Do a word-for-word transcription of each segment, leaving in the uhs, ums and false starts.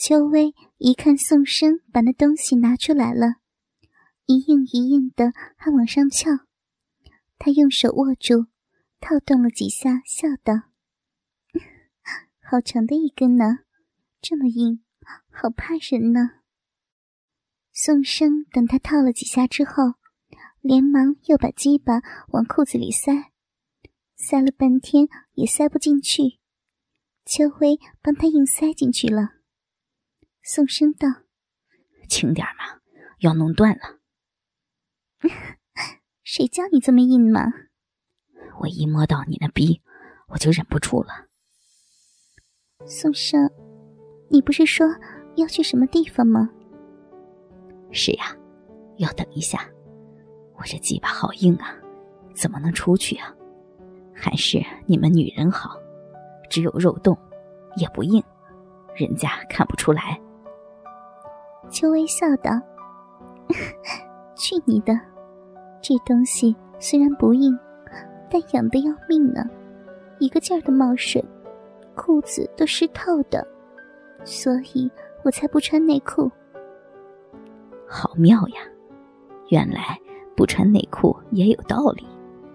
秋薇一看宋生把那东西拿出来了，一硬一硬的还往上翘，他用手握住，套动了几下，笑道：好长的一根呢，这么硬，好怕人呢。宋生等他套了几下之后，连忙又把鸡巴往裤子里塞，塞了半天也塞不进去，秋薇帮他硬塞进去了。宋生道： 轻点嘛，要弄断了。 谁叫你这么硬嘛？ 我一摸到你那逼，我就忍不住了。 宋生，你不是说要去什么地方吗？ 是呀，要等一下。我这鸡巴好硬啊，怎么能出去啊？还是你们女人好，只有肉洞，也不硬，人家看不出来。 秋薇笑道：去你的，这东西虽然不硬，但痒得要命呢，一个劲儿的冒水，裤子都湿透的，所以我才不穿内裤。 好妙呀，原来不穿内裤也有道理。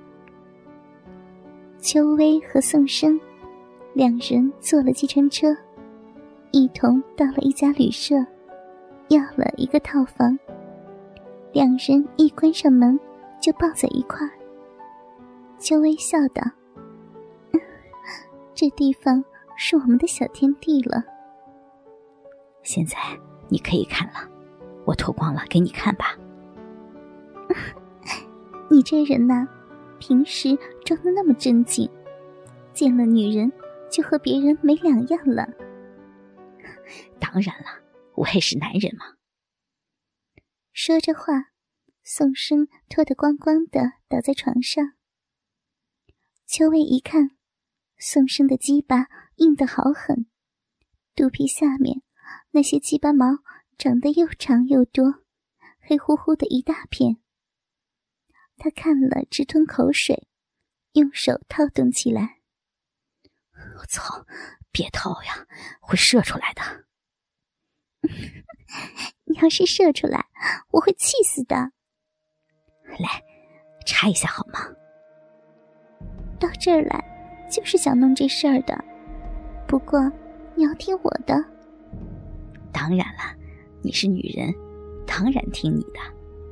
秋薇和宋生两人坐了计程车，一同到了一家旅社，要了一个套房。两人一关上门就抱在一块儿。秋薇笑道：这地方是我们的小天地了。 现在你可以看了，我脱光了给你看吧。 你这人呐、啊，平时装得那么正经，见了女人就和别人没两样了。 当然了，我也是男人嘛。 说着话，宋生脱得光光的倒在床上。秋薇一看，宋生的鸡巴硬得好狠，肚皮下面那些鸡巴毛长得又长又多，黑乎乎的一大片。他看了直吞口水，用手套动起来。 我操，别套呀，会射出来的。 你要是射出来，我会气死的。 来，插一下好吗？ 到这儿来就是想弄这事儿的，不过你要听我的。 当然了，你是女人，当然听你的。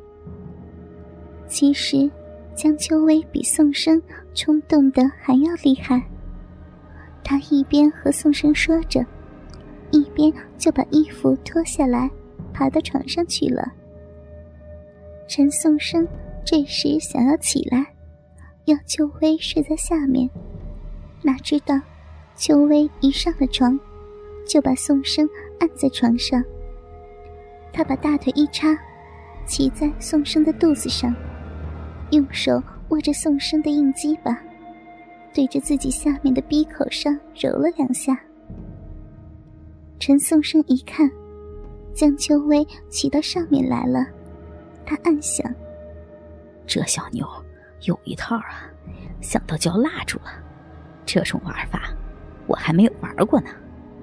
其实江秋薇比宋生冲动的还要厉害，她一边和宋生说着，一边就把衣服脱下来爬到床上去了。陈宋生这时想要起来要秋薇睡在下面，哪知道秋薇一上了床就把宋生按在床上，他把大腿一插，骑在宋生的肚子上，用手握着宋生的硬鸡巴，对着自己下面的鼻口上揉了两下。陈宋生一看江秋薇骑到上面来了，他暗想， 这小妞有一套啊，想到就要蜡住了，这种玩法我还没有玩过呢。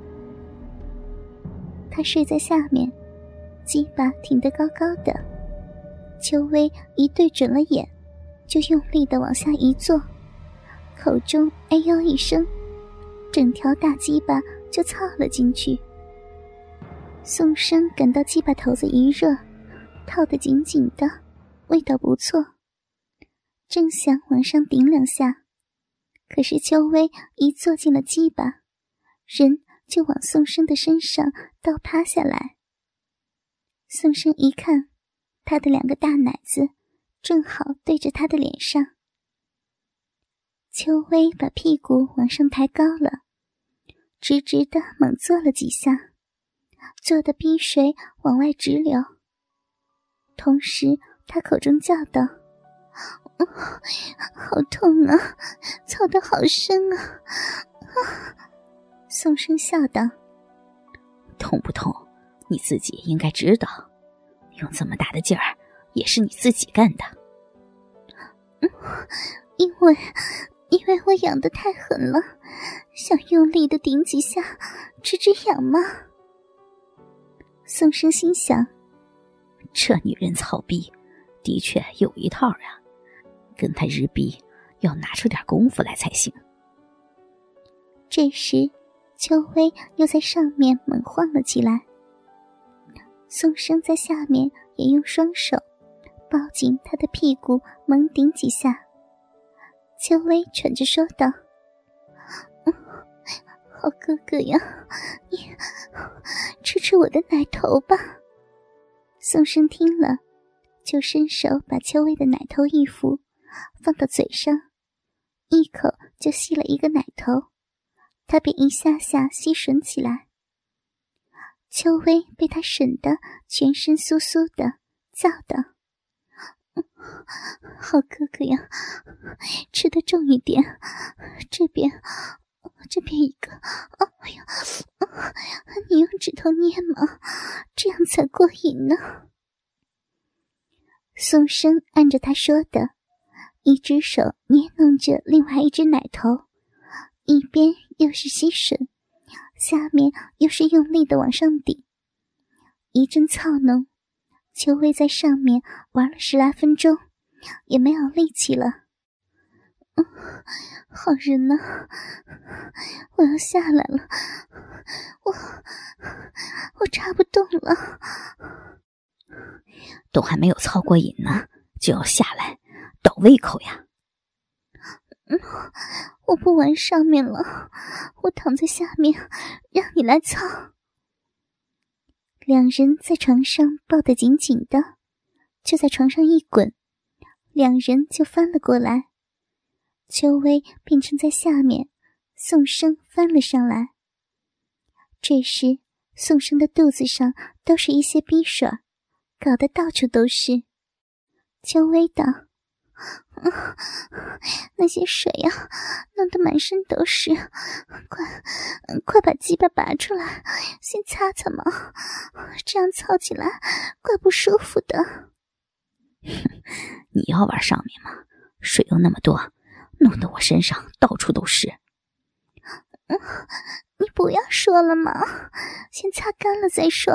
他睡在下面，鸡巴挺得高高的，秋薇一对准了眼，就用力地往下一坐，口中哎呦一声，整条大鸡巴就操了进去。宋生感到鸡巴头子一热，套得紧紧的，味道不错，正想往上顶两下，可是秋薇一坐进了鸡巴，人就往宋生的身上倒趴下来。宋生一看，他的两个大奶子正好对着他的脸上。秋薇把屁股往上抬高了，直直的猛坐了几下，坐得逼水往外直流。同时他口中叫道：哦，好痛啊，操得好深啊！啊宋生笑道： 痛不痛你自己应该知道，用这么大的劲儿也是你自己干的。 嗯，因为因为我痒得太狠了，想用力的顶几下止止痒嘛。 宋生心想， 这女人操逼的确有一套啊，跟她日逼要拿出点功夫来才行。 这时秋薇又在上面猛晃了起来，宋生在下面也用双手抱紧他的屁股猛顶几下。秋薇喘着说道，嗯，好哥哥呀，你吃吃我的奶头吧。宋生听了就伸手把秋薇的奶头一扶，放到嘴上，一口就吸了一个奶头，他便一下下吸吮起来。秋薇被他吮得全身酥酥的，叫道，嗯，好哥哥呀，吃得重一点，这边这边一个，哎呀，你用指头捏嘛，这样才过瘾呢。宋生按着他说的，一只手捏弄着另外一只奶头，一边又是吸吮，下面又是用力的往上顶，一阵操弄，秋薇在上面玩了十来分钟，也没有力气了。嗯，好人呐，我要下来了，我我插不动了。 都还没有操过瘾呢，就要下来，倒胃口呀。 嗯，我不玩上面了，我躺在下面，让你来操。两人在床上抱得紧紧的，就在床上一滚，两人就翻了过来。秋薇变成在下面，宋生翻了上来。这时宋生的肚子上都是一些逼水，搞得到处都是。秋薇道，嗯，那些水呀、啊，弄得满身都是，快快把鸡巴拔出来，先擦擦嘛，这样操起来怪不舒服的。 你要玩上面吗？水又那么多，弄得我身上到处都是。 嗯，你不要说了嘛，先擦干了再说。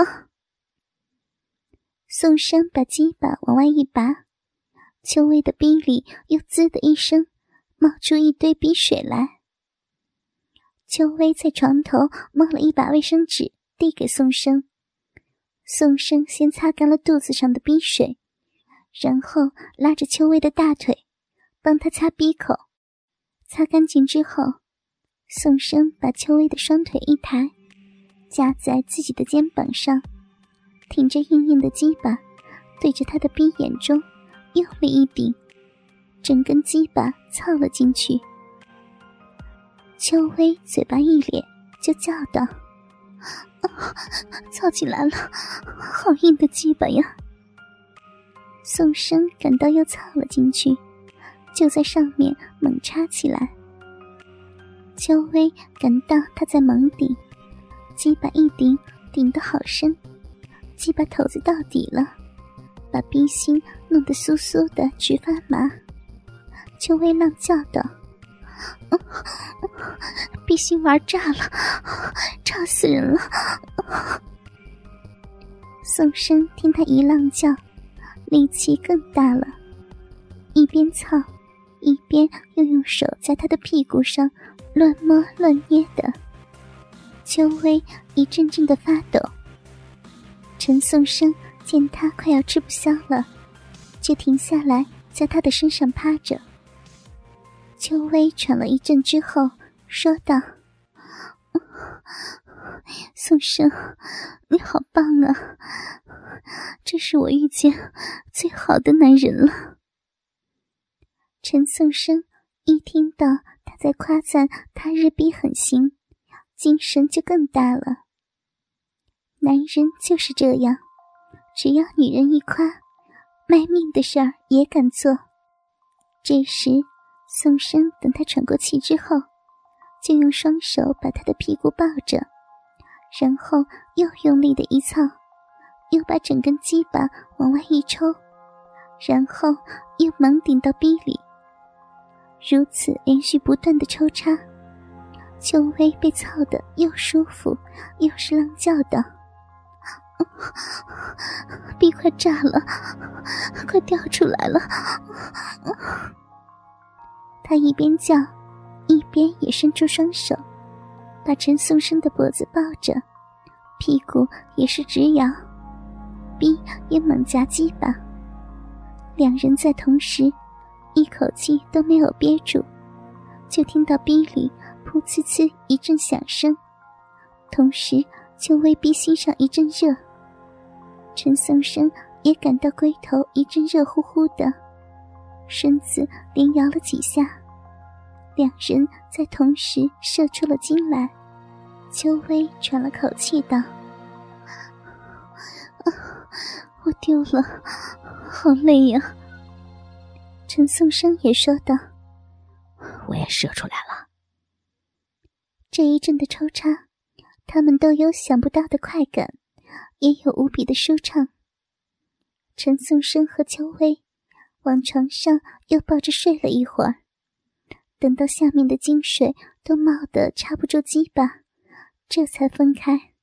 宋生把鸡巴往外一拔，秋薇的逼里又滋的一声冒出一堆逼水来。秋薇在床头摸了一把卫生纸递给宋生，宋生先擦干了肚子上的逼水，然后拉着秋薇的大腿帮她擦逼口。擦干净之后，宋生把秋薇的双腿一抬，架在自己的肩膀上，挺着硬硬的鸡巴对着她的逼眼中用力一顶，整根鸡巴操了进去。秋薇嘴巴一咧就叫道，啊，操起来了，好硬的鸡巴呀。宋生感到又操了进去，就在上面猛插起来。秋薇感到他在猛顶，鸡巴一顶顶得好深，鸡巴头子到底了，把逼心弄得酥酥的直发麻。秋薇浪叫道，嗯，逼心玩炸了，炸死人了。宋生听他一浪叫，力气更大了，一边操一边又用手在他的屁股上乱摸乱捏的。秋薇一阵阵的发抖。陈宋生见他快要吃不消了，就停下来在他的身上趴着。秋薇喘了一阵之后说道，宋生，你好棒啊，这是我遇见最好的男人了。陈宋生一听到他在夸赞他日逼很行，精神就更大了。男人就是这样，只要女人一夸，卖命的事儿也敢做。这时宋生等他喘过气之后，就用双手把他的屁股抱着，然后又用力的一操，又把整根鸡巴往外一抽，然后又猛顶到逼里。如此连续不断的抽插，秋薇被操得又舒服又是浪叫道， 逼快炸了，快掉出来了。他一边叫，一边也伸出双手，把陈颂生的脖子抱着，屁股也是直摇，逼也猛夹鸡巴。两人在同时，一口气都没有憋住，就听到逼里噗呲呲一阵响声，同时秋微逼心上一阵热，陈颂生也感到龟头一阵热乎乎的，身子连摇了几下，两人在同时射出了精来。秋微喘了口气道：“啊，我丢了，好累呀。”陈颂生也说道：“ 我也射出来了。” 这一阵的抽插，他们都有想不到的快感，也有无比的舒畅。陈颂生和秋微往床上又抱着睡了一会儿，等到下面的精水都冒得插不住鸡巴，这才分开。